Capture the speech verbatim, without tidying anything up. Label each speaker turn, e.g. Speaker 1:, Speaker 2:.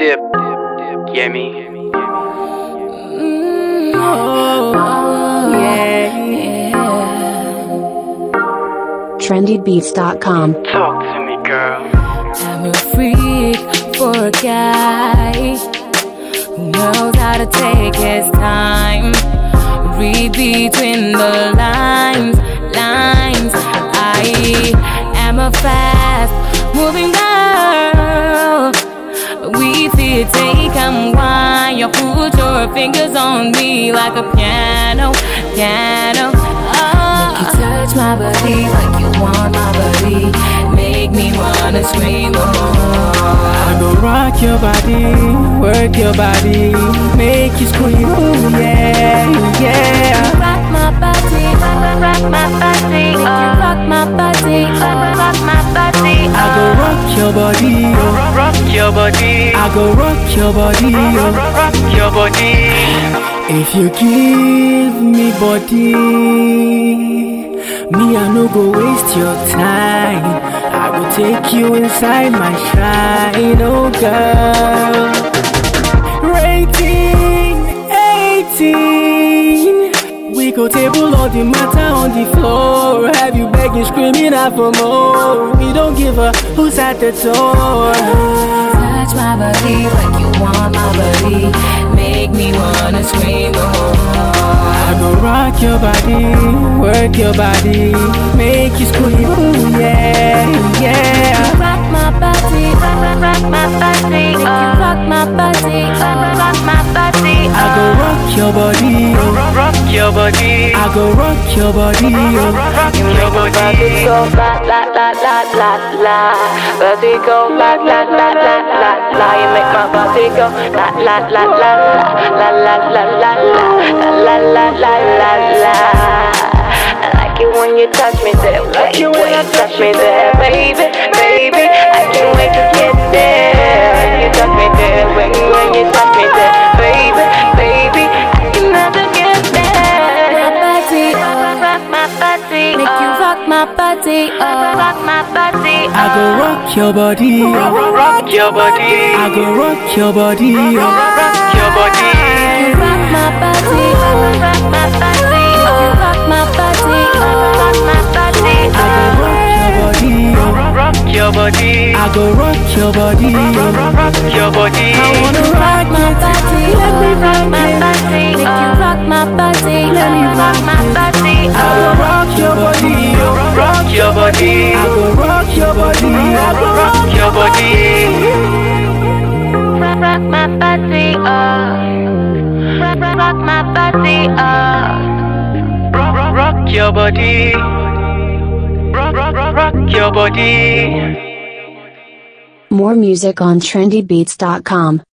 Speaker 1: dip, yeah me.
Speaker 2: Mm, oh, oh, yeah, yeah.
Speaker 3: trendy beats dot com.
Speaker 1: Talk to me, girl.
Speaker 2: I'm a freak for a guy who knows how to take his time. Read between the lines, lines. I am a fast moving girl. We fit, take and wine. You put your fingers on me like a piano, piano. Oh. Make you touch my body like you want my body. Make me wanna scream oh.
Speaker 4: I go rock your body, work your body, make you scream, oh yeah, yeah.
Speaker 2: Rock my body, rock my body, oh. Rock my body, oh. Rock my body, oh.
Speaker 4: I go rock your body, oh.
Speaker 1: Rock your body.
Speaker 4: I go rock your body, oh.
Speaker 1: Rock your body.
Speaker 4: If you give me body, me I no go waste your time. I will take you inside my shrine, oh girl. Rating eighteen. We go table all the matter on the floor. Have you begging, screaming out for more? We don't give a who's at the door.
Speaker 2: Touch my body like you want my body. Make me wanna scream oh.
Speaker 4: I go rock your body, work your body, make you scream, oh yeah, yeah.
Speaker 2: Rock my body, rock, rock my body, oh. Rock my body, oh. Rock my body, oh.
Speaker 4: I go rock your body, oh.
Speaker 1: Rock your body.
Speaker 4: I go rock your body, oh.
Speaker 1: Rock your body.
Speaker 2: Go la la la la la la. Body go la la la la la la. You make my body go la la la la la la la la la la la la la la. I like it when you touch me there, like it when you touch me there, baby, baby. I can't wait to get there. You touch me there, when when you touch me there, baby, baby. I can never get there. My body, oh, rock my body, make you rock my body, oh, rock my body.
Speaker 4: I go rock your body, oh.
Speaker 1: Rock your body.
Speaker 4: I go rock your body, oh.
Speaker 1: Rock your body.
Speaker 2: You rock my body, oh, rock my body, oh, rock my body, oh, rock my body,
Speaker 4: I go rock your body, oh.
Speaker 1: Rock your body.
Speaker 4: I go rock your body, oh.
Speaker 1: Rock your body.
Speaker 4: I wanna rock
Speaker 2: my
Speaker 4: your
Speaker 2: body,
Speaker 4: let me
Speaker 2: oh, rock
Speaker 4: rock
Speaker 2: my
Speaker 4: it.
Speaker 2: body, make you rock my body, let me rock my body,
Speaker 4: I go
Speaker 2: oh.
Speaker 4: rock your body, oh.
Speaker 1: Rock your body.
Speaker 4: I go rock your body, I go rock
Speaker 1: Rock your body.
Speaker 2: Rock, rock my body, oh. Rock, rock, rock my body, oh.
Speaker 1: Rock, rock your body. Rock, rock, rock your body.
Speaker 3: More music on trendy beats dot com.